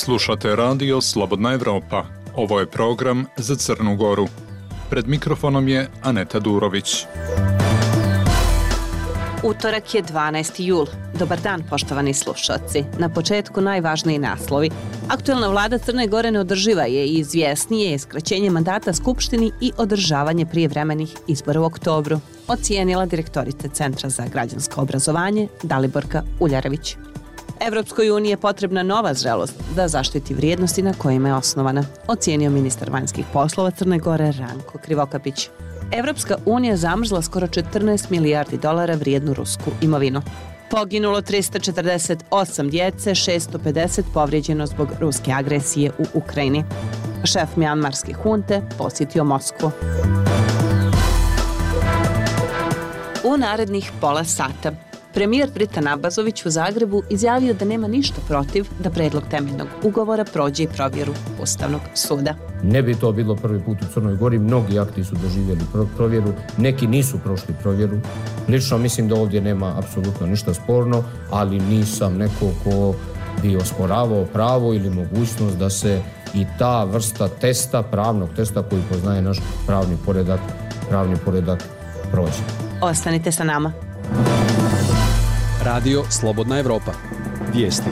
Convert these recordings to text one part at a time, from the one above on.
Slušate radio Slobodna Evropa. Ovo je program za Crnu Goru. Pred mikrofonom je Aneta Durović. Utorak je 12. jul. Dobar dan, poštovani slušalci. Na početku najvažniji naslovi. Aktuelna vlada Crne Gore neodrživa je i izvjesnije je skraćenje mandata Skupštini i održavanje prijevremenih izbora u oktobru, ocijenila direktorica Centra za građansko obrazovanje Daliborka Uljarević. Evropskoj uniji je potrebna nova zrelost da zaštiti vrijednosti na kojima je osnovana, ocijenio ministar vanjskih poslova Crne Gore Ranko Krivokapić. Evropska unija zamrzla skoro 14 milijardi dolara vrijednu rusku imovinu. Poginulo 348 djece, 650 povrijeđeno zbog ruske agresije u Ukrajini. Šef mjanmarske hunte posjetio Moskvu. U narednih pola sata premijer Dritan Abazović u Zagrebu izjavio da nema ništa protiv da predlog temeljnog ugovora prođe i provjeru Ustavnog suda. Ne bi to bilo prvi put u Crnoj Gori, mnogi akti su doživjeli provjeru, neki nisu prošli provjeru. Lično mislim da ovdje nema apsolutno ništa sporno, ali nisam neko ko bi osporavao pravo ili mogućnost da se i ta vrsta testa, pravnog testa koji poznaje naš pravni poredak prođe. Ostanite sa nama. Radio Slobodna Evropa. Vijesti.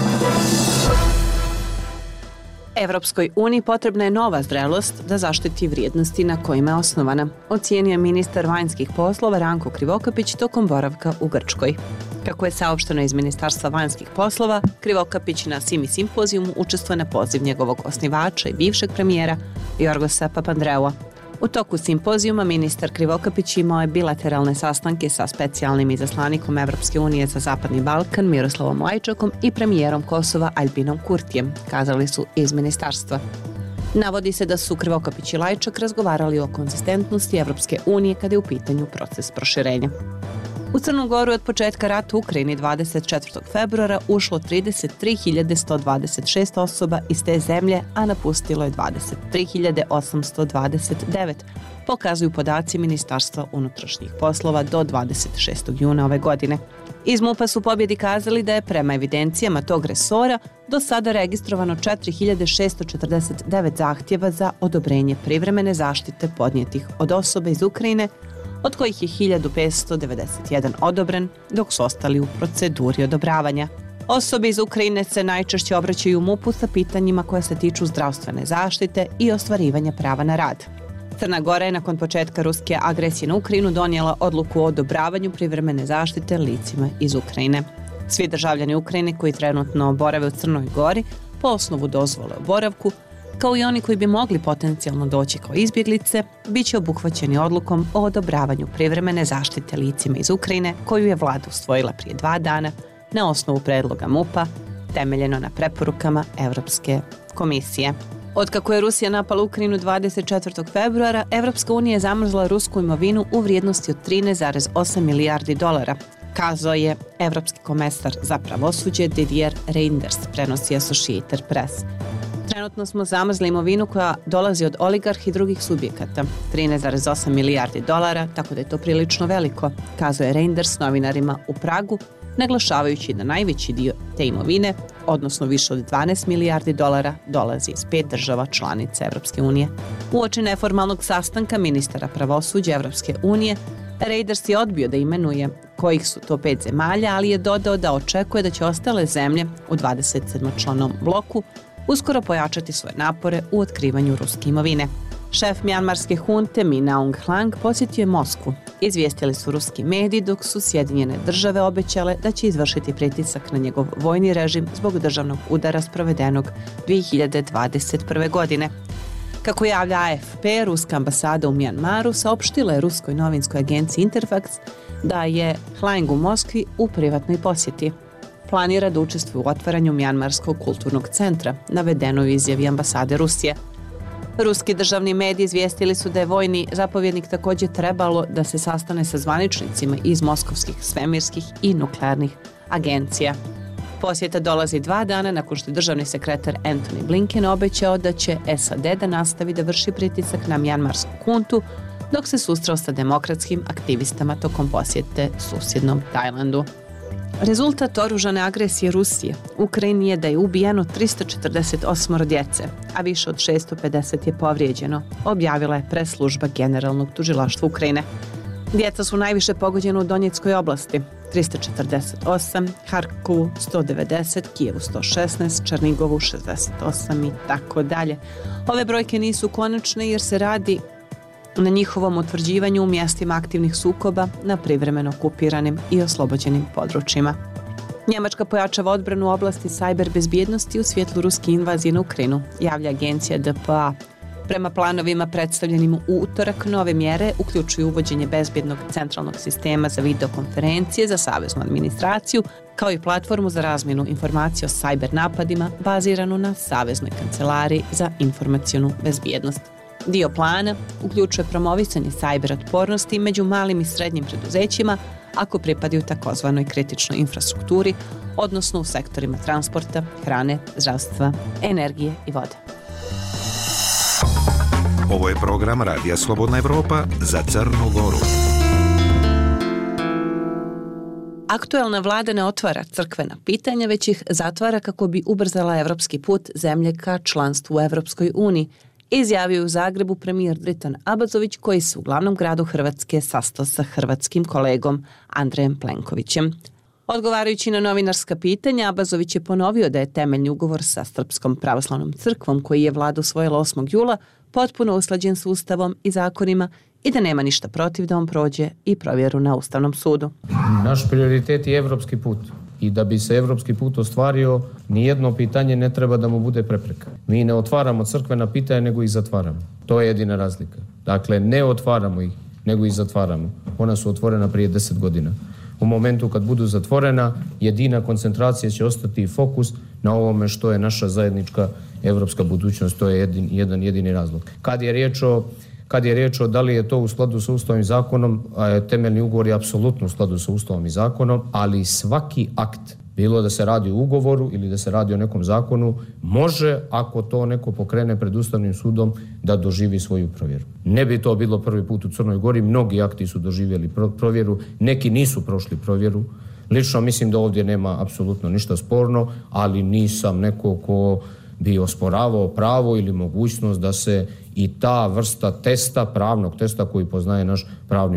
Evropskoj uniji potrebna je nova zrelost da zaštiti vrijednosti na kojima je osnovana, ocijenio ministar vanjskih poslova Ranko Krivokapić tokom boravka u Grčkoj. Kako je saopšteno iz Ministarstva vanjskih poslova, Krivokapić na Simi simpozijumu učestvuje na poziv njegovog osnivača i bivšeg premijera Jorgosa Papandreua. U toku simpozijuma ministar Krivokapić imao je bilateralne sastanke sa specijalnim izaslanikom Evropske unije za Zapadni Balkan Miroslavom Lajčakom i premijerom Kosova Aljbinom Kurtijem, kazali su iz ministarstva. Navodi se da su Krivokapić i Lajčak razgovarali o konzistentnosti Evropske unije kada je u pitanju proces proširenja. U Crnu Goru od početka rata u Ukrajini 24. februara ušlo 33.126 osoba iz te zemlje, a napustilo je 23.829, pokazuju podaci Ministarstva unutrašnjih poslova do 26. juna ove godine. Iz MUP-a su pobjedi kazali da je prema evidencijama tog resora do sada registrovano 4.649 zahtjeva za odobrenje privremene zaštite podnijetih od osobe iz Ukrajine, od kojih je 1.591 odobren, dok su ostali u proceduri odobravanja. Osobe iz Ukrajine se najčešće obraćaju MUP-u sa pitanjima koja se tiču zdravstvene zaštite i ostvarivanja prava na rad. Crna Gora je nakon početka ruske agresije na Ukrajinu donijela odluku o odobravanju privremene zaštite licima iz Ukrajine. Svi državljani Ukrajine koji trenutno borave u Crnoj Gori po osnovu dozvole o boravku, kao i oni koji bi mogli potencijalno doći kao izbjeglice, bit će obuhvaćeni odlukom o odobravanju privremene zaštite licima iz Ukrajine koju je vlada usvojila prije 2 dana na osnovu predloga MUP-a, temeljeno na preporukama Evropske komisije. Otkako je Rusija napala Ukrajinu 24. februara, Evropska unija je zamrzla rusku imovinu u vrijednosti od 13,8 milijardi dolara, kazao je Evropski komesar za pravosuđe Didier Reynders, prenosi Associated Press. Trenutno smo zamrzli imovinu koja dolazi od oligarha i drugih subjekata, 13,8 milijardi dolara, tako da je to prilično veliko, kazao je Reynders novinarima u Pragu, naglašavajući da najveći dio te imovine, odnosno više od 12 milijardi dolara, dolazi iz 5 država članica Evropske unije. Uoči neformalnog sastanka ministara pravosuđa Evropske unije, Reynders je odbio da imenuje kojih su to 5 zemalja, ali je dodao da očekuje da će ostale zemlje u 27-članom bloku uskoro pojačati svoje napore u otkrivanju ruske imovine. Šef mjanmarske hunte Min Aung Hlaing posjetio je Moskvu. Izvijestili su ruski mediji dok su Sjedinjene države obećale da će izvršiti pritisak na njegov vojni režim zbog državnog udara sprovedenog 2021. godine. Kako javlja AFP, ruska ambasada u Mjanmaru saopštila je ruskoj novinskoj agenciji Interfax da je Hlaing u Moskvi u privatnoj posjeti. Planira da učestvuje u otvaranju Mjanmarskog kulturnog centra, navedeno u izjavi ambasade Rusije. Ruski državni mediji izvijestili su da je vojni zapovjednik također trebalo da se sastane sa zvaničnicima iz moskovskih svemirskih i nuklearnih agencija. Posjeta dolazi 2 dana nakon što je državni sekretar Antony Blinken obećao da će SAD da nastavi da vrši pritisak na mjanmarsku huntu dok se susreo sa demokratskim aktivistama tokom posjete susjednom Tajlandu. Rezultat oružane agresije Rusije u Ukrajini je da je ubijeno 348 djece, a više od 650 je povrijeđeno, objavila je press-služba Generalnog tužilaštva Ukrajine. Djeca su najviše pogođena u Donjeckoj oblasti, 348, Harkovu 190, Kijevu 116, Černigovu 68 i tako dalje. Ove brojke nisu konačne jer se radi na njihovom utvrđivanju u mjestima aktivnih sukoba na privremeno okupiranim i oslobođenim područjima. Njemačka pojačava odbranu u oblasti sajber bezbjednosti u svjetlu ruske invazije na Ukrajinu, javlja agencija DPA. Prema planovima predstavljenim u utorak, nove mjere uključuju uvođenje bezbjednog centralnog sistema za videokonferencije za saveznu administraciju, kao i platformu za razmjenu informacija o sajber napadima baziranu na Saveznoj kancelariji za informacionu bezbjednost. Dio plana uključuje promovisanje sajber otpornosti među malim i srednjim preduzećima ako pripadaju takozvanoj kritičnoj infrastrukturi, odnosno u sektorima transporta, hrane, zdravstva, energije i vode. Ovo je program Radija Slobodna Evropa za Crnu Goru. Aktuelna vlada ne otvara crkvena pitanja, već ih zatvara kako bi ubrzala evropski put zemlje ka članstvu u Evropskoj uniji, izjavio u Zagrebu premijer Dritan Abazović, koji se u glavnom gradu Hrvatske sastao sa hrvatskim kolegom Andrejem Plenkovićem. Odgovarajući na novinarska pitanja, Abazović je ponovio da je temeljni ugovor sa Srpskom pravoslavnom crkvom, koji je vlada usvojila 8. jula, potpuno usklađen s Ustavom i zakonima i da nema ništa protiv da on prođe i provjeru na Ustavnom sudu. Naš prioritet je evropski put. I da bi se evropski put ostvario, nijedno pitanje ne treba da mu bude prepreka. Mi ne otvaramo crkvena pitanja, nego ih zatvaramo. To je jedina razlika. Dakle, ne otvaramo ih, nego ih zatvaramo. Ona su otvorena prije 10 godina. U momentu kad budu zatvorena, jedina koncentracija će ostati fokus na ovome što je naša zajednička evropska budućnost. To je jedan jedini razlog. Kad je riječ o da li je to u skladu sa Ustavom i zakonom, temeljni ugovor je apsolutno u skladu sa Ustavom i zakonom, ali svaki akt, bilo da se radi o ugovoru ili da se radi o nekom zakonu, može, ako to neko pokrene pred Ustavnim sudom, da doživi svoju provjeru. Ne bi to bilo prvi put u Crnoj Gori, mnogi akti su doživjeli provjeru, neki nisu prošli provjeru. Lično mislim da ovdje nema apsolutno ništa sporno, ali nisam neko ko bi osporavao pravo ili mogućnost da se i ta vrsta testa, pravnog testa koji poznaje naš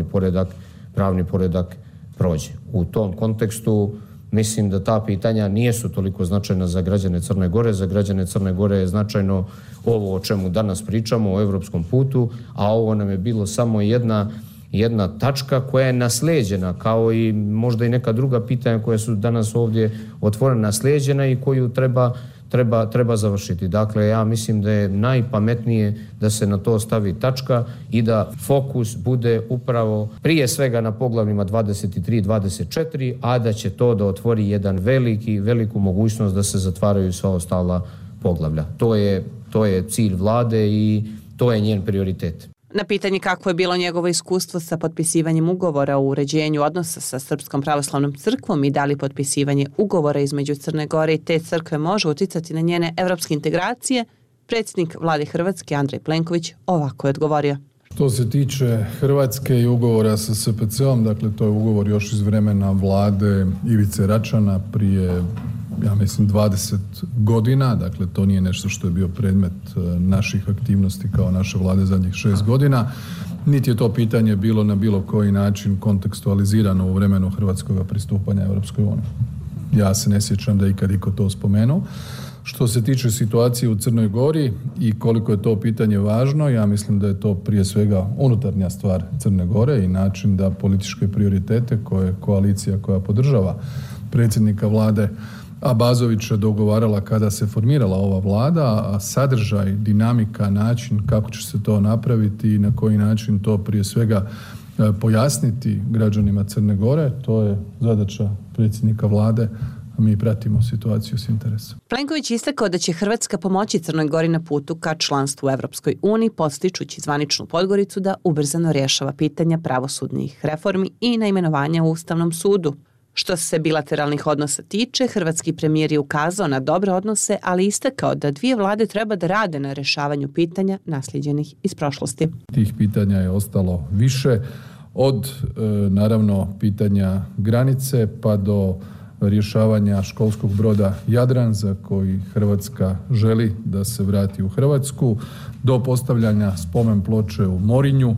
pravni poredak prođe. U tom kontekstu mislim da ta pitanja nisu toliko značajna za građane Crne Gore. Za građane Crne Gore je značajno ovo o čemu danas pričamo, o evropskom putu, a ovo nam je bilo samo jedna tačka koja je naslijeđena, kao i možda i neka druga pitanja koja su danas ovdje otvorena, naslijeđena i koju treba završiti. Dakle, ja mislim da je najpametnije da se na to stavi tačka i da fokus bude upravo prije svega na poglavljima 23 i 24, a da će to da otvori jedan veliku mogućnost da se zatvaraju sva ostala poglavlja. To je cilj vlade i to je njen prioritet. Na pitanje kako je bilo njegovo iskustvo sa potpisivanjem ugovora o uređenju odnosa sa Srpskom pravoslavnom crkvom i da li potpisivanje ugovora između Crne Gore i te crkve može utjecati na njene evropske integracije, predsjednik vlade Hrvatske Andrej Plenković ovako je odgovorio. Što se tiče Hrvatske i ugovora sa SPC-om, dakle to je ugovor još iz vremena vlade Ivice Račana prije, ja mislim, 20 godina, dakle to nije nešto što je bio predmet naših aktivnosti kao naše vlade zadnjih 6 godina, niti je to pitanje bilo na bilo koji način kontekstualizirano u vremenu hrvatskog pristupanja Europskoj uniji. Ja se ne sjećam da ikad iko to spomenuo. Što se tiče situacije u Crnoj Gori i koliko je to pitanje važno, ja mislim da je to prije svega unutarnja stvar Crne Gore i način da političke prioritete koje koalicija koja podržava predsjednika vlade Abazovića dogovarala kada se formirala ova vlada, a sadržaj, dinamika, način kako će se to napraviti i na koji način to prije svega pojasniti građanima Crne Gore, to je zadaća predsjednika vlade. Mi pratimo situaciju s interesom. Plenković istakao da će Hrvatska pomoći Crnoj Gori na putu ka članstvu u Evropskoj uniji, podstičući zvaničnu Podgoricu da ubrzano rješava pitanja pravosudnih reformi i na imenovanja u Ustavnom sudu. Što se bilateralnih odnosa tiče, hrvatski premijer je ukazao na dobre odnose, ali istakao da dvije vlade treba da rade na rješavanju pitanja naslijeđenih iz prošlosti. Tih pitanja je ostalo više, od naravno pitanja granice pa do rješavanja školskog broda Jadran za koji Hrvatska želi da se vrati u Hrvatsku, do postavljanja spomen ploče u Morinju.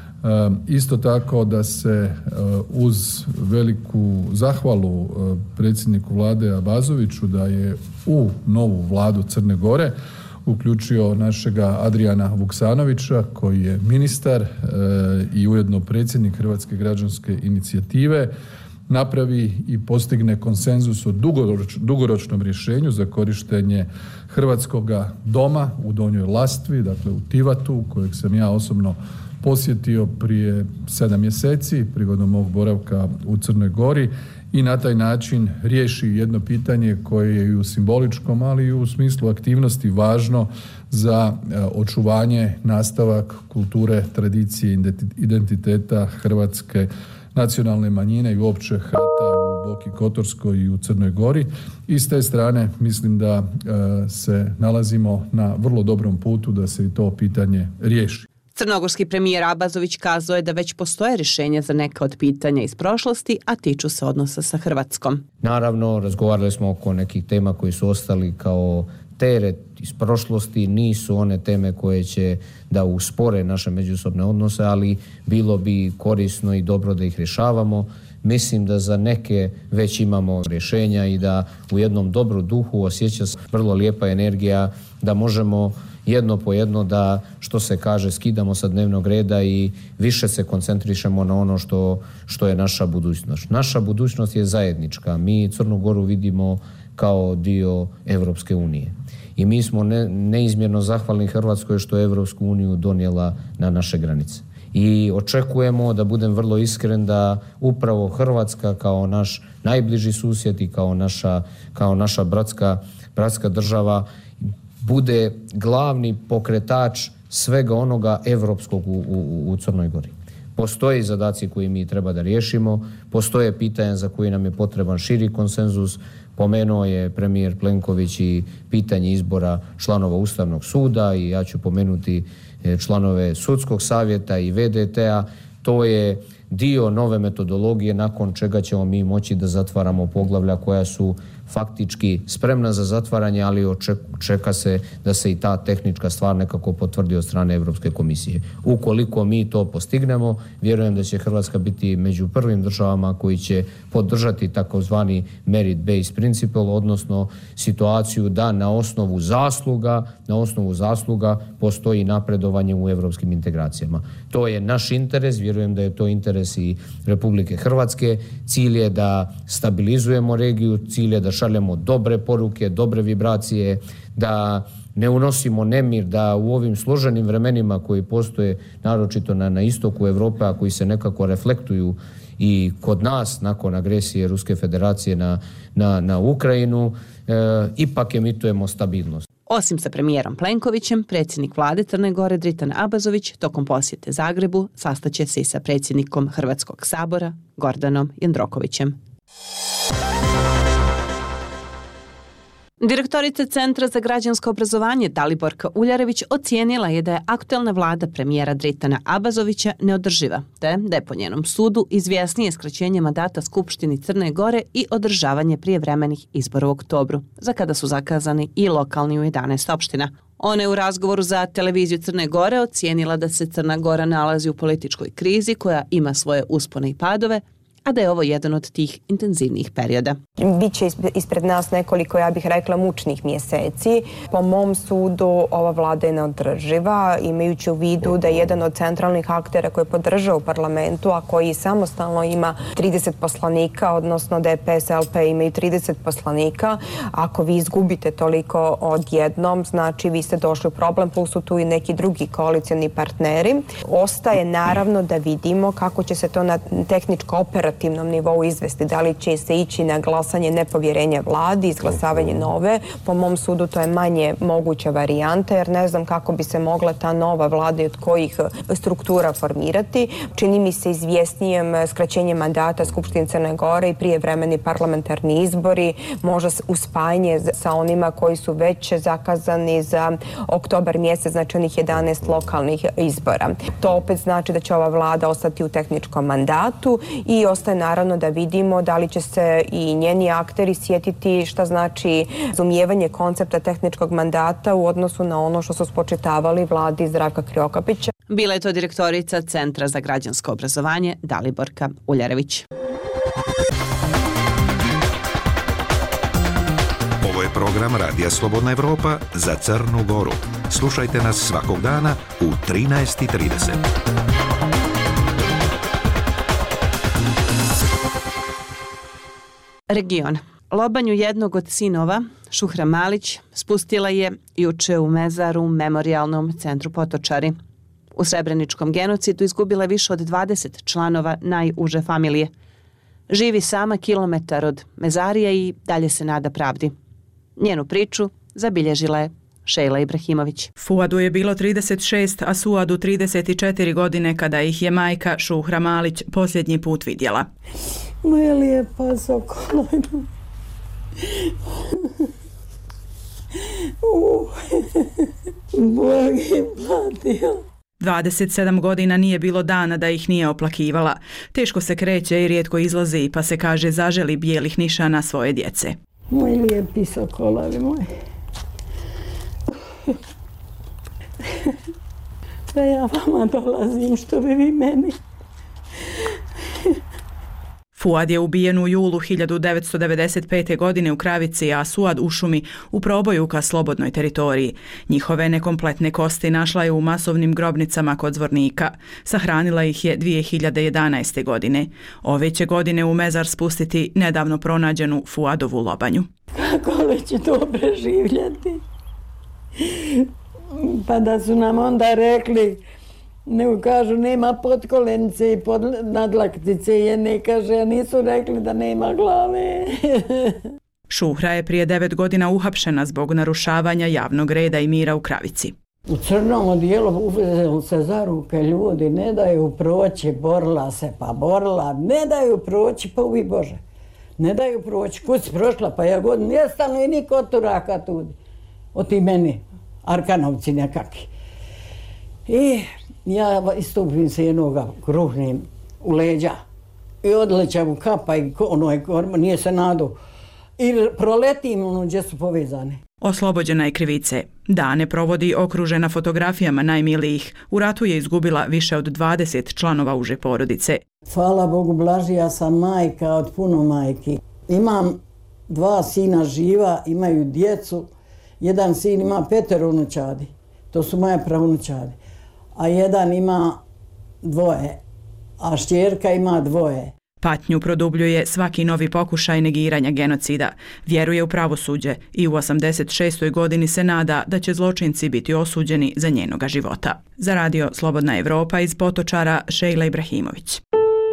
Isto tako da se uz veliku zahvalu predsjedniku vlade Abazoviću da je u novu vladu Crne Gore uključio našega Adriana Vuksanovića koji je ministar i ujedno predsjednik Hrvatske građanske inicijative, napravi i postigne konsenzus o dugoročnom rješenju za korištenje Hrvatskoga doma u Donjoj Lastvi, dakle u Tivatu, kojeg sam ja osobno posjetio prije 7 mjeseci prigodom mog boravka u Crnoj Gori i na taj način riješi jedno pitanje koje je i u simboličkom, ali i u smislu aktivnosti važno za očuvanje, nastavak kulture, tradicije, identiteta hrvatske nacionalne manjine i uopće Hrvata u Boki Kotorskoj i u Crnoj Gori. I s te strane mislim da se nalazimo na vrlo dobrom putu da se i to pitanje riješi. Crnogorski premijer Abazović kazao je da već postoje rješenja za neka od pitanja iz prošlosti, a tiču se odnosa sa Hrvatskom. Naravno, razgovarali smo oko nekih tema koji su ostali kao teret iz prošlosti, nisu one teme koje će da uspore naše međusobne odnose, ali bilo bi korisno i dobro da ih rješavamo. Mislim da za neke već imamo rješenja i da u jednom dobrom duhu osjeća se vrlo lijepa energija da možemo jedno po jedno da, što se kaže, skidamo sa dnevnog reda i više se koncentrišemo na ono što je naša budućnost. Naša budućnost je zajednička. Mi Crnu Goru vidimo kao dio Europske unije. I mi smo neizmjerno zahvalni Hrvatskoj što je Europsku uniju donijela na naše granice. I očekujemo, da budem vrlo iskren, da upravo Hrvatska kao naš najbliži susjed i kao naša bratska država bude glavni pokretač svega onoga europskog u Crnoj Gori. Postoje zadaci koji mi treba da riješimo, postoje pitanja za koje nam je potreban širi konsenzus. Pomenuo je premijer Plenković i pitanje izbora članova Ustavnog suda i ja ću pomenuti članove Sudskog savjeta i VDT-a. To je dio nove metodologije nakon čega ćemo mi moći da zatvaramo poglavlja koja su faktički spremna za zatvaranje, ali čeka se da se i ta tehnička stvar nekako potvrdi od strane Europske komisije. Ukoliko mi to postignemo, vjerujem da će Hrvatska biti među prvim državama koji će podržati takozvani merit-based principle, odnosno situaciju da na osnovu zasluga postoji napredovanje u europskim integracijama. To je naš interes, vjerujem da je to interes i Republike Hrvatske. Cilj je da stabilizujemo regiju, cilj je da šaljemo dobre poruke, dobre vibracije, da ne unosimo nemir, da u ovim složenim vremenima koji postoje naročito na istoku Europe, a koji se nekako reflektuju i kod nas nakon agresije Ruske federacije na Ukrajinu, ipak emitujemo stabilnost. Osim sa premijerom Plenkovićem, predsjednik vlade Crne Gore Dritan Abazović tokom posjete Zagrebu sastaće se i sa predsjednikom Hrvatskog sabora Gordanom Jandrokovićem. Direktorica Centra za građansko obrazovanje Daliborka Uljarević ocijenila je da je aktualna vlada premijera Dritana Abazovića neodrživa, te da je po njenom sudu izvjesnije skraćenje mandata Skupštini Crne Gore i održavanje prijevremenih izbora u oktobru, za kada su zakazani i lokalni u 11 opština. Ona je u razgovoru za televiziju Crne Gore ocijenila da se Crna Gora nalazi u političkoj krizi koja ima svoje uspone i padove, a da je ovo jedan od tih intenzivnijih perioda. Biće ispred nas nekoliko, ja bih rekla, mučnih mjeseci. Po mom sudu ova vlada je neodrživa, imajući u vidu da je jedan od centralnih aktera koji je podržao u parlamentu, a koji samostalno ima 30 poslanika, odnosno DPS, LP imaju 30 poslanika. Ako vi izgubite toliko odjednom, znači vi ste došli u problem, plus su tu i neki drugi koalicioni partneri. Ostaje naravno da vidimo kako će se to na tehničko-operativno operativnom nivou izvesti da li će se ići na glasanje nepovjerenja vladi, izglasavanje nove. Po mom sudu to je manje moguća varijanta jer ne znam kako bi se mogla ta nova vlada i od kojih struktura formirati. Čini mi se izvjesnijem skraćenje mandata Skupštine Crne Gore i prijevremeni parlamentarni izbori, možda uspajanje sa onima koji su već zakazani za oktobar mjesec, znači onih 11 lokalnih izbora. To opet znači da će ova vlada ostati u tehničkom mandatu i ostaje naravno da vidimo da li će se i njeni akteri sjetiti šta znači razumijevanje koncepta tehničkog mandata u odnosu na ono što su spočitavali vladi Zdravka Krivokapića. Bila je to direktorica Centra za građansko obrazovanje Daliborka Uljarević. Ovo je program Radija Slobodna Evropa za Crnu Goru. Slušajte nas svakog dana u 13:30. Region. Lobanju jednog od sinova, Šuhra Malić, spustila je juče u mezaru Memorijalnom centru Potočari. U srebreničkom genocidu izgubila više od 20 članova najuže familije. Živi sama kilometar od mezarija i dalje se nada pravdi. Njenu priču zabilježila je Šejla Ibrahimović. Fuadu je bilo 36, a Suadu 34 godine kada ih je majka Šuhra Malić posljednji put vidjela. Moja lijepa sokolina. Bog je platio. 27 godina nije bilo dana da ih nije oplakivala. Teško se kreće i rijetko izlazi, pa se kaže zaželi bijelih nišana svoje djece. Moj lijepi sokolavi moj. Da ja vama dolazim što bi vi meni. Fuad je ubijen u julu 1995. godine u Kravici, a Suad u šumi u proboju ka slobodnoj teritoriji. Njihove nekompletne kosti našla je u masovnim grobnicama kod Zvornika. Sahranila ih je 2011. godine. Ove će godine u mezar spustiti nedavno pronađenu Fuadovu lobanju. Kako li će to preživljati? Pa da su nam onda rekli, nego kažu nema potkolenice i nadlaktice jedne, kaže, a nisu rekli da nema glave. Šuhra je prije 9 godina uhapšena zbog narušavanja javnog reda i mira u Kravici. U crnom odijelu uzeli se za ruke ljudi, ne daju proći, borila se pa borila, ne daju proći, pa ubi Bože. Ne daju proći, kud si prošla, pa ja god nestanu i niko od turaka tudi. O ti meni, Arkanovci nekakvi. I ja istupim se jednoga, kruhnim u leđa i odlećam u kapa i nije se nadu. I proletim ono gdje su povezane. Oslobođena je krivice. Dane provodi okružena fotografijama najmilijih. U ratu je izgubila više od 20 članova uže porodice. Hvala Bogu, blažija sam majka od puno majki. Imam 2 sina živa, imaju djecu. Jedan sin ima 5 unučadi. To su moje pravunučadi. A jedan ima 2, a šćerka ima 2. Patnju produbljuje svaki novi pokušaj negiranja genocida. Vjeruje u pravosuđe i u 86. godini se nada da će zločinci biti osuđeni za njenoga života. Za radio Slobodna Evropa iz Potočara, Šejla Ibrahimović.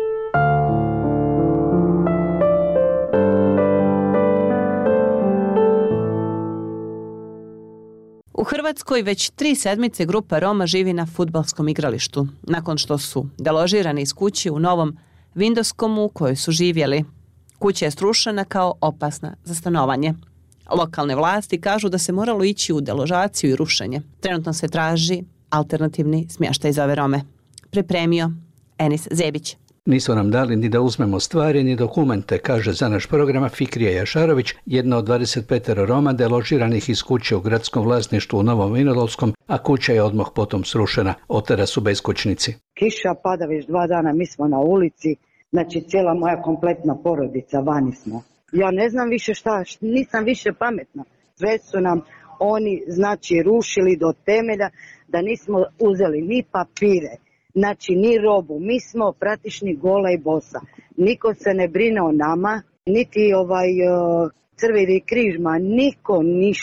U Hrvatskoj već 3 sedmice grupa Roma živi na fudbalskom igralištu, nakon što su deložirani iz kuće u Novom Vindoskomu u kojoj su živjeli. Kuća je strušena kao opasna za stanovanje. Lokalne vlasti kažu da se moralo ići u deložaciju i rušenje. Trenutno se traži alternativni smještaj za ove Rome. Pripremio Enis Zebić. Nisu nam dali ni da uzmemo stvari ni dokumente, kaže za naš program Fikrija Jašarović, jedna od 25 Roma deložiranih iz kuće u gradskom vlasništvu u Novom Vinodolskom, a kuća je odmah potom srušena. Otera su beskućnici. Kiša pada već 2 dana, mi smo na ulici, znači cijela moja kompletna porodica, vani smo. Ja ne znam više šta, nisam više pametna. Sve su nam oni, znači, rušili do temelja da nismo uzeli ni papire. Znači, ni robu, mi smo praktični gola i bosa. Niko se ne brine o nama, niti Crveni križ, niko ništa.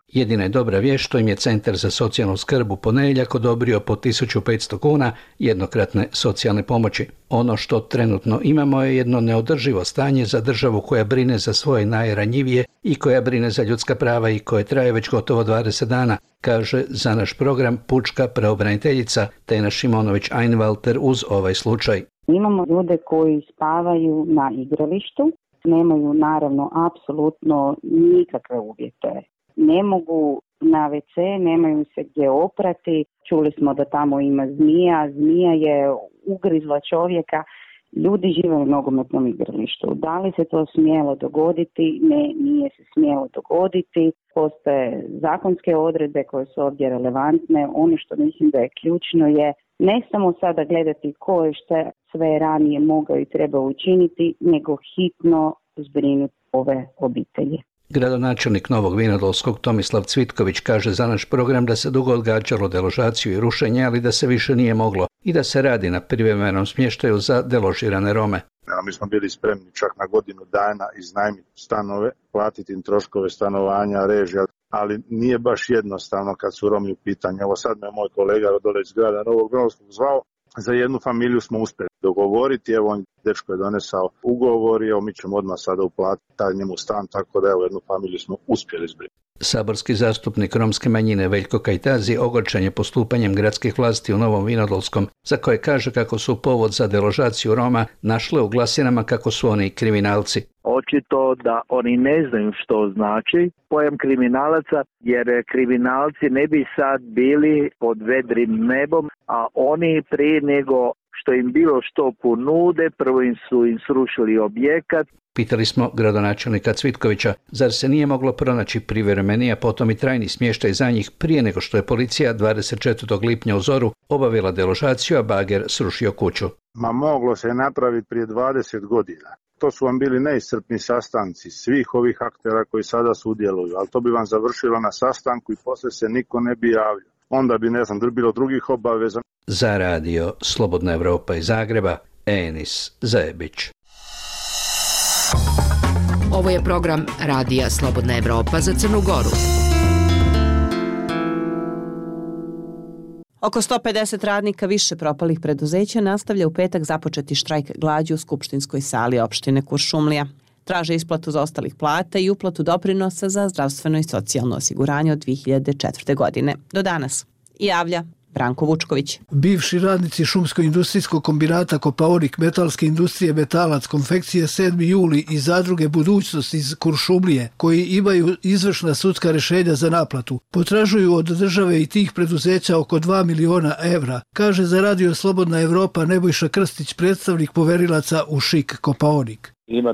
Jedina je dobra vijest što im je Centar za socijalnu skrb u ponedjeljak odobrio po 1500 kuna jednokratne socijalne pomoći. Ono što trenutno imamo je jedno neodrživo stanje za državu koja brine za svoje najranjivije i koja brine za ljudska prava i koje traje već gotovo 20 dana, kaže za naš program pučka pravobraniteljica Tena Šimonović-Einwalter uz ovaj slučaj. Imamo ljude koji spavaju na igralištu, nemaju naravno apsolutno nikakve uvjete. Ne mogu na WC, nemaju se gdje oprati. Čuli smo da tamo ima zmija. Zmija je ugrizla čovjeka. Ljudi žive u nogometnom igralištu. Da li se to smjelo dogoditi? Ne, nije se smjelo dogoditi. Postoje zakonske odredbe koje su ovdje relevantne. Ono što mislim da je ključno je ne samo sada gledati ko je što sve ranije mogao i trebao učiniti, nego hitno zbrinuti ove obitelji. Gradonačelnik Novog Vinodolskog Tomislav Cvitković kaže za naš program da se dugo odgađalo deložaciju i rušenje, ali da se više nije moglo i da se radi na privremenom smještaju za deložirane Rome. Mi smo bili spremni čak na godinu dana iznajmiti stanove, platiti im troškove stanovanja, režija, ali nije baš jednostavno kad su Romi u pitanju. Evo sad me moj kolega dole iz grada Novog Vinodolskog zvao, za jednu familiju smo uspjeli dogovoriti, evo on dečko je donesao ugovor i evo mi ćemo odmah sada uplatiti taj njemu stan, tako da evo jednu familiju smo uspjeli zbrinuti. Saborski zastupnik romske manjine Veljko Kajtazi ogorčen je postupanjem gradskih vlasti u Novom Vinodolskom, za koje kaže kako su povod za deložaciju Roma našle u glasinama kako su oni kriminalci. Očito da oni ne znaju što znači pojam kriminalaca, jer kriminalci ne bi sad bili pod vedrim nebom, a oni prije nego što im bilo što ponude, prvo im srušili objekat. Pitali smo gradonačelnika Cvitkovića, zar se nije moglo pronaći privremeni, a potom i trajni smještaj za njih prije nego što je policija 24. lipnja u zoru obavila deložaciju, a bager srušio kuću. Moglo se napraviti prije 20 godina. To su vam bili neiscrpni sastanci svih ovih aktera koji sada sudjeluju, ali to bi vam završilo na sastanku i poslije se niko ne bi javljao. Onda bi, bilo drugih obaveza. Za radio Slobodna Evropa iz Zagreba, Enis Zajebić. Ovo je program Radija Slobodna Evropa za Crnu Goru. Oko 150 radnika više propalih preduzeća nastavlja u petak započeti štrajk glađu u skupštinskoj sali opštine Kuršumlija. Traže isplatu zaostalih plata i uplatu doprinosa za zdravstveno i socijalno osiguranje od 2004. godine do danas. I javlja Branko Vučković. Bivši radnici šumsko-industrijskog kombinata Kopaonik, metalske industrije Metalac, konfekcije 7. juli i zadruge Budućnost iz Kuršumlije, koji imaju izvršna sudska rješenja za naplatu, potražuju od države i tih preduzeća oko 2 miliona evra, kaže za radio Slobodna Evropa Nebojša Krstić, predstavnik poverilaca u ŠIK Kopaonik. Ima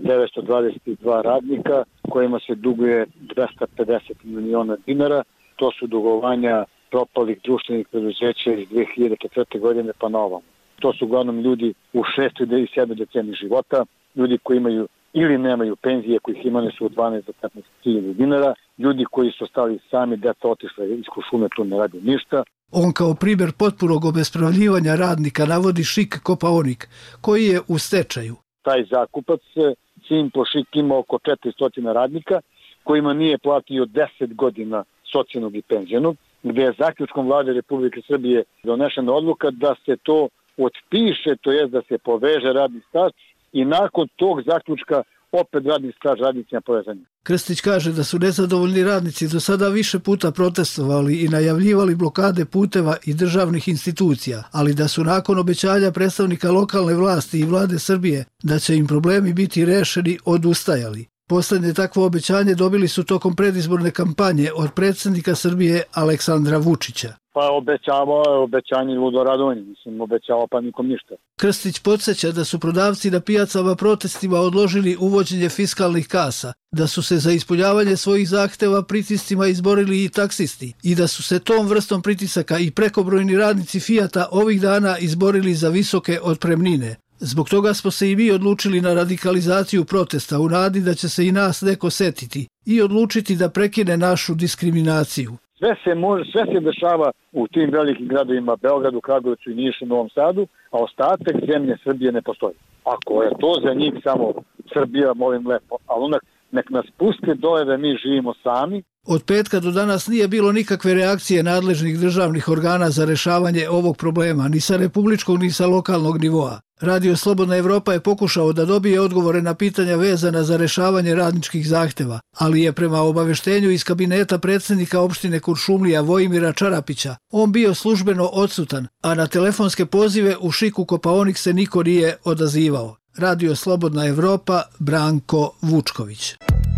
922 radnika kojima se duguje 250 miliona dinara. To su dugovanja propalih društvenih preduzeća iz 2004. godine pa na ovom. To su uglavnom ljudi u 6. i 7. deceniji života, ljudi koji imaju ili nemaju penzije, kojih imane su od 12 do 15.000 dinara, ljudi koji su ostali sami, deca otišle iz Kuršumlije, tu ne radi ništa. On kao primjer potpunog obespravljivanja radnika navodi ŠIK Kopaonik, koji je u stečaju. Taj zakupac Simpo ŠIK ima oko 400 radnika kojima nije platio 10 godina socijalnog i penzionog, gdje je zaključkom vlade Republike Srbije donešena odluka da se to otpiše, to jest da se poveže radni staž i nakon tog zaključka opet radni staž radnicima povezan. Krstić kaže da su nezadovoljni radnici do sada više puta protestovali i najavljivali blokade puteva i državnih institucija, ali da su nakon obećanja predstavnika lokalne vlasti i vlade Srbije da će im problemi biti rešeni odustajali. Posljednje takvo obećanje dobili su tokom predizborne kampanje od predsjednika Srbije Aleksandra Vučića. Pa obećavao je obećanje ludo radovanje, obećavao pa nikom ništa. Krstić podsjeća da su prodavci na pijacama protestima odložili uvođenje fiskalnih kasa, da su se za ispunjavanje svojih zahteva pritiscima izborili i taksisti i da su se tom vrstom pritisaka i prekobrojni radnici Fijata ovih dana izborili za visoke otpremnine. Zbog toga smo se i mi odlučili na radikalizaciju protesta u nadi da će se i nas neko setiti i odlučiti da prekine našu diskriminaciju. Sve se dešava u tim velikim gradovima, Beogradu, Kragujevcu i Nišu, Novom Sadu, a ostatak zemlje Srbije ne postoji. Ako je to za njih samo Srbija, molim lepo, ali onak nek nas puste dole da mi živimo sami. Od petka do danas nije bilo nikakve reakcije nadležnih državnih organa za rješavanje ovog problema, ni sa republičkog ni sa lokalnog nivoa. Radio Slobodna Evropa je pokušao da dobije odgovore na pitanja vezana za rješavanje radničkih zahteva, ali je prema obaveštenju iz kabineta predsjednika opštine Kuršumlija Vojimira Čarapića on bio službeno odsutan, a na telefonske pozive u Šiku Kopaonik se niko nije odazivao. Radio Slobodna Evropa, Branko Vučković.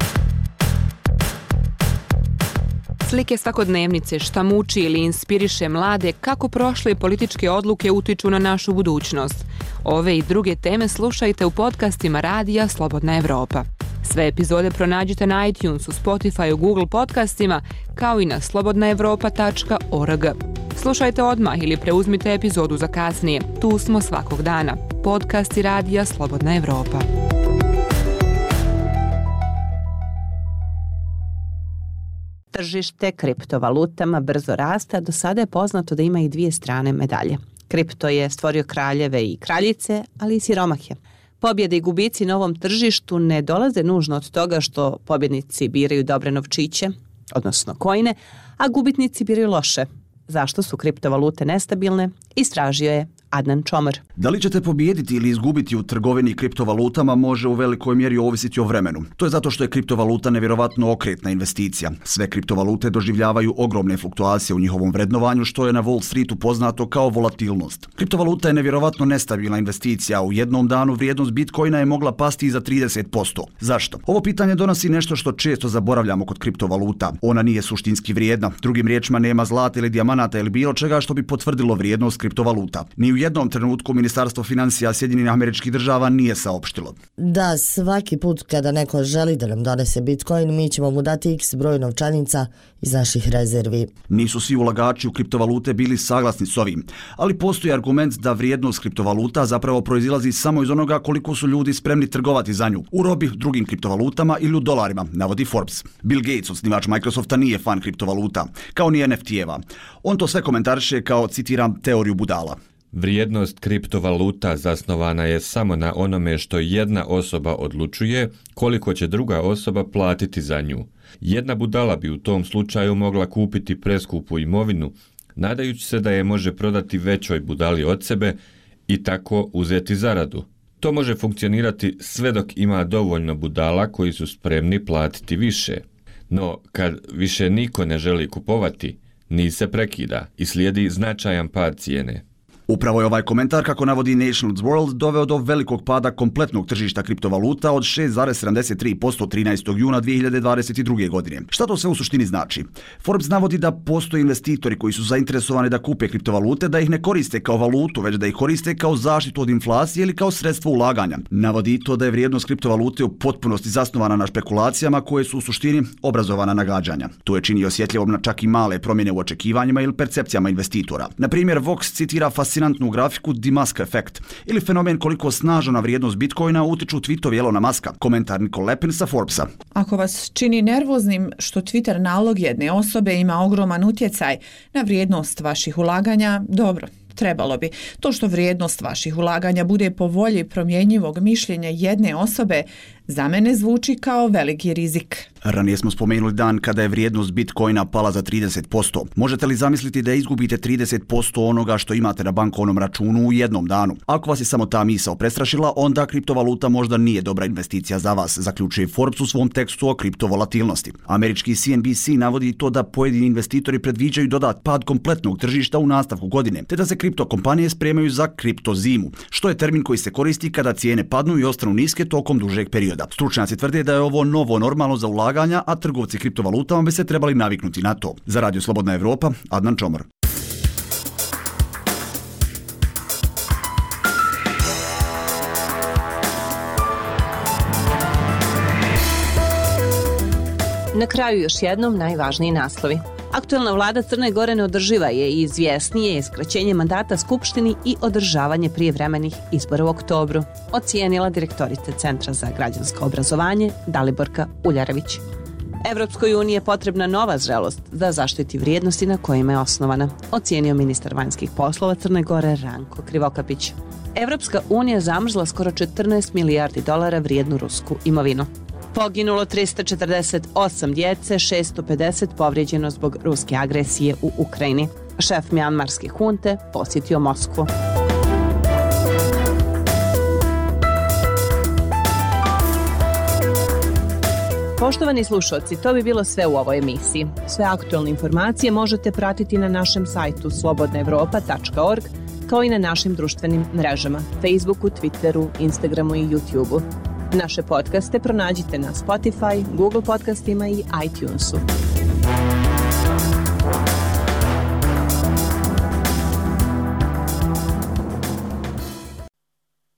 Slike svakodnevnice, šta muči ili inspiriše mlade, kako prošle političke odluke utiču na našu budućnost. Ove i druge teme slušajte u podcastima Radija Slobodna Evropa. Sve epizode pronađite na iTunesu, Spotifyu, Google podcastima, kao i na slobodnaevropa.org. Slušajte odmah ili preuzmite epizodu za kasnije. Tu smo svakog dana. Podcasti Radija Slobodna Evropa. Tržište kriptovalutama brzo raste, a do sada je poznato da ima i dvije strane medalje. Kripto je stvorio kraljeve i kraljice, ali i siromahe. Pobjede i gubici na ovom tržištu ne dolaze nužno od toga što pobjednici biraju dobre novčiće, odnosno kojine, a gubitnici biraju loše. Zašto su kriptovalute nestabilne? Istražio je Adnan Čomar. Da li ćete pobijediti ili izgubiti u trgovini kriptovalutama može u velikoj mjeri ovisiti o vremenu. To je zato što je kriptovaluta nevjerovatno okretna investicija. Sve kriptovalute doživljavaju ogromne fluktuacije u njihovom vrednovanju, što je na Wall Streetu poznato kao volatilnost. Kriptovaluta je nevjerovatno nestabilna investicija. U jednom danu vrijednost Bitcoina je mogla pasti i za 30%. Zašto? Ovo pitanje donosi nešto što često zaboravljamo kod kriptovaluta. Ona nije suštinski vrijedna. Drugim riječima, nema zlata ili dijamanata ili bilo čega što bi potvrdilo vrijednost kriptovaluta. Ni u jednom trenutku Ministarstvo financija Sjedinjenih Američkih Država nije saopštilo. Da, svaki put kada neko želi da nam donese Bitcoin, mi ćemo mu dati x broj novčanica iz naših rezervi. Nisu svi ulagači u kriptovalute bili saglasni s ovim, ali postoji argument da vrijednost kriptovaluta zapravo proizilazi samo iz onoga koliko su ljudi spremni trgovati za nju, u robi, drugim kriptovalutama ili u dolarima, navodi Forbes. Bill Gates, osnivač Microsofta, nije fan kriptovaluta, kao ni NFT-eva. On to sve komentariše kao, citiram, teoriju budala. Vrijednost kriptovaluta zasnovana je samo na onome što jedna osoba odlučuje koliko će druga osoba platiti za nju. Jedna budala bi u tom slučaju mogla kupiti preskupu imovinu, nadajući se da je može prodati većoj budali od sebe i tako uzeti zaradu. To može funkcionirati sve dok ima dovoljno budala koji su spremni platiti više. No, kad više niko ne želi kupovati, niz se prekida i slijedi značajan pad cijene. Upravo je ovaj komentar, kako navodi Nationals World, doveo do velikog pada kompletnog tržišta kriptovaluta od 6,73% 13. juna 2022. godine. Šta to sve u suštini znači? Forbes navodi da postoje investitori koji su zainteresovani da kupe kriptovalute, da ih ne koriste kao valutu, već da ih koriste kao zaštitu od inflacije ili kao sredstvo ulaganja. Navodi to da je vrijednost kriptovalute u potpunosti zasnovana na špekulacijama koje su u suštini obrazovana nagađanja. To je čini osjetljivom na čak i male promjene u očekivanjima ili percepcijama investitora. Na primjer, Vox citira fascinantnu grafiku The Musk Effect ili fenomen koliko snažno na vrijednost Bitcoina utiču tweetovi Elona Muska. Komentar Nicole Lepin sa Forbesa. Ako vas čini nervoznim što Twitter nalog jedne osobe ima ogroman utjecaj na vrijednost vaših ulaganja, dobro, trebalo bi. To što vrijednost vaših ulaganja bude po volji promjenjivog mišljenja jedne osobe, za mene zvuči kao veliki rizik. Ranije smo spomenuli dan kada je vrijednost Bitcoina pala za 30%. Možete li zamisliti da izgubite 30% onoga što imate na bankovnom računu u jednom danu? Ako vas je samo ta misao prestrašila, onda kriptovaluta možda nije dobra investicija za vas, zaključuje Forbes u svom tekstu o kriptovolatilnosti. Američki CNBC navodi to da pojedini investitori predviđaju dodat pad kompletnog tržišta u nastavku godine, te da se kriptokompanije spremaju za kriptozimu, što je termin koji se koristi kada cijene padnu i ostanu niske tokom dužeg perioda. Stručnjaci tvrde da je ovo novo normalno za ulaganja, a trgovci kriptovalutama bi se trebali naviknuti na to. Za Radio Slobodna Evropa, Adnan Čomar. Na kraju još jednom najvažniji naslovi. Aktuelna vlada Crne Gore neodrživa je i izvjesnije je skraćenje mandata Skupštini i održavanje prijevremenih izbora u oktobru, ocijenila direktorica Centra za građansko obrazovanje Daliborka Uljarević. Evropskoj uniji je potrebna nova zrelost da zaštiti vrijednosti na kojima je osnovana, ocijenio ministar vanjskih poslova Crne Gore Ranko Krivokapić. Evropska unija zamrzla skoro $14 milijardi vrijednu rusku imovinu. Poginulo 348 djece, 650 povrijeđeno zbog ruske agresije u Ukrajini. Šef mjanmarske hunte posjetio Moskvu. Poštovani slušalci, to bi bilo sve u ovoj emisiji. Sve aktualne informacije možete pratiti na našem sajtu slobodnaevropa.org, kao i na našim društvenim mrežama, Facebooku, Twitteru, Instagramu i YouTubeu. Naše podcaste pronađite na Spotify, Google podcastima i iTunesu.